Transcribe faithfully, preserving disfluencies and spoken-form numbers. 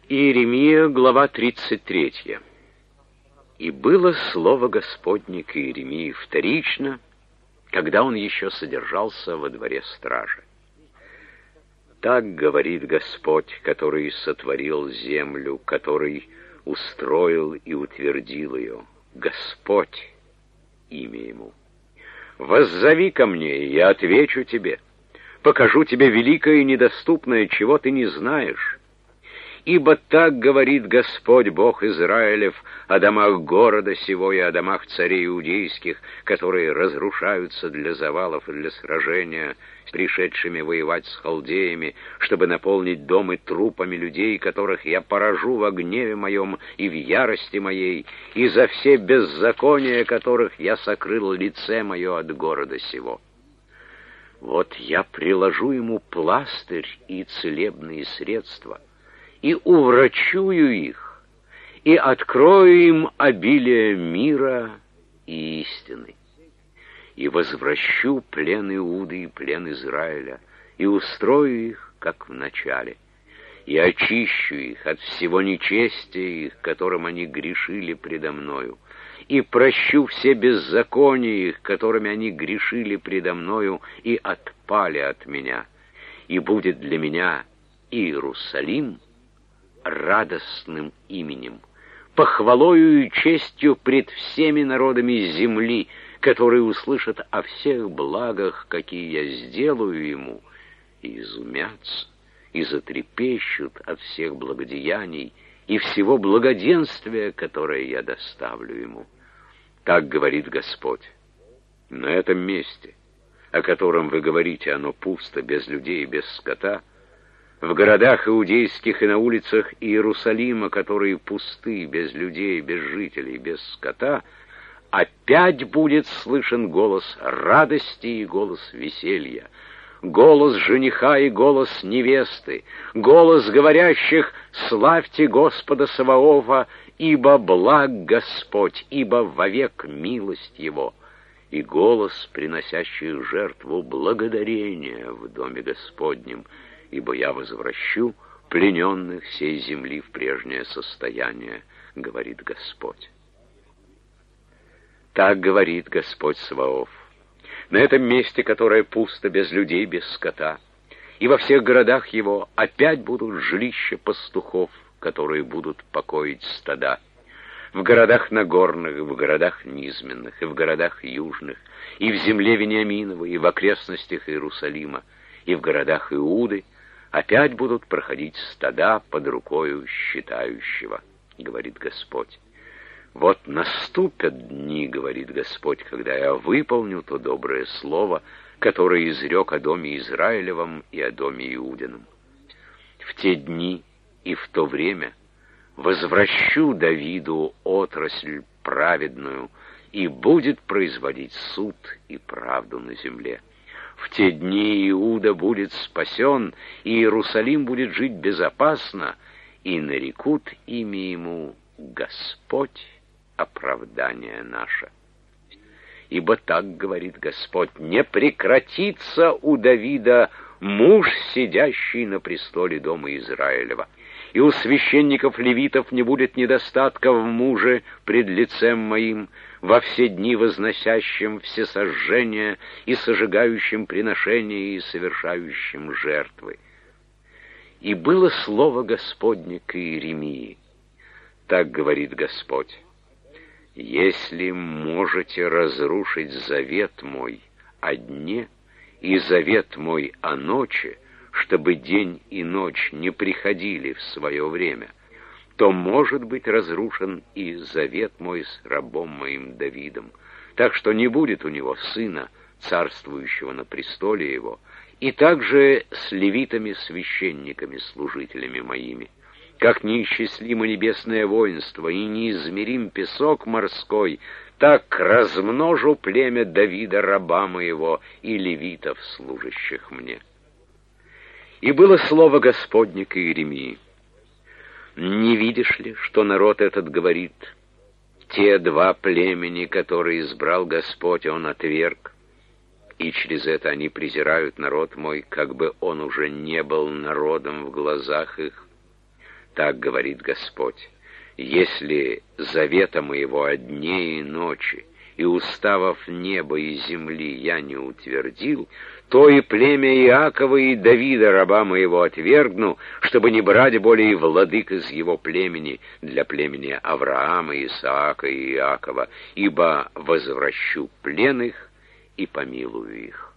Иеремия, глава тридцать третья. «И было слово Господне к Иеремии вторично, когда он еще содержался во дворе стражи. Так говорит Господь, который сотворил землю, который устроил и утвердил ее. Господь, имя ему. Воззови ко мне, и я отвечу тебе. Покажу тебе великое и недоступное, чего ты не знаешь. Ибо так говорит Господь, Бог Израилев, о домах города сего и о домах царей иудейских, которые разрушаются для завалов и для сражения с пришедшими воевать с халдеями, чтобы наполнить дома трупами людей, которых я поражу во гневе моем и в ярости моей, и за все беззакония, которых я сокрыл лице мое от города сего. Вот я приложу ему пластырь и целебные средства, и уврачую их, и открою им обилие мира и истины, и возвращу плен Иуды и плен Израиля, и устрою их, как в начале, и очищу их от всего нечестия их, которым они грешили предо мною, и прощу все беззакония их, которыми они грешили предо мною и отпали от меня, и будет для меня Иерусалим радостным именем, похвалою и честью пред всеми народами земли, которые услышат о всех благах, какие я сделаю ему, и изумятся, и затрепещут от всех благодеяний и всего благоденствия, которое я доставлю ему. Так говорит Господь. На этом месте, о котором вы говорите, оно пусто, без людей и без скота, в городах иудейских и на улицах Иерусалима, которые пусты, без людей, без жителей, без скота, опять будет слышен голос радости и голос веселья, голос жениха и голос невесты, голос говорящих «Славьте Господа Саваофа, ибо благ Господь, ибо вовек милость Его», и голос, приносящий жертву благодарения в доме Господнем, ибо я возвращу плененных сей земли в прежнее состояние, говорит Господь. Так говорит Господь Саваоф. На этом месте, которое пусто, без людей, без скота, и во всех городах его опять будут жилища пастухов, которые будут покоить стада. В городах Нагорных, в городах Низменных, и в городах Южных, и в земле Вениаминовой, и в окрестностях Иерусалима, и в городах Иуды опять будут проходить стада под рукою считающего, говорит Господь. Вот наступят дни, говорит Господь, когда я выполню то доброе слово, которое изрек о доме Израилевом и о доме Иудином. В те дни и в то время возвращу Давиду отрасль праведную, и будет производить суд и правду на земле. В те дни Иуда будет спасен, и Иерусалим будет жить безопасно, и нарекут имя ему Господь, оправдание наше. Ибо так говорит Господь: не прекратится у Давида муж, сидящий на престоле дома Израилева, и у священников-левитов не будет недостатка в муже пред лицем моим, во все дни возносящим всесожжения и сожигающим приношения и совершающим жертвы. И было слово Господне к Иеремии. Так говорит Господь: если можете разрушить завет мой о дне и завет мой о ночи, чтобы день и ночь не приходили в свое время, то может быть разрушен и завет мой с рабом моим Давидом, так что не будет у него сына, царствующего на престоле его, и также с левитами-священниками, служителями моими. Как неисчислимо небесное воинство и неизмерим песок морской, так размножу племя Давида, раба моего, и левитов, служащих мне. И было слово Господне к Иеремии: не видишь ли, что народ этот говорит: те два племени, которые избрал Господь, он отверг, и через это они презирают народ мой, как бы он уже не был народом в глазах их. Так говорит Господь: если завета моего о дне и ночи и уставов неба и земли я не утвердил, то и племя Иакова и Давида, раба моего, отвергну, чтобы не брать более владык из его племени для племени Авраама, Исаака и Иакова, ибо возвращу плен их и помилую их».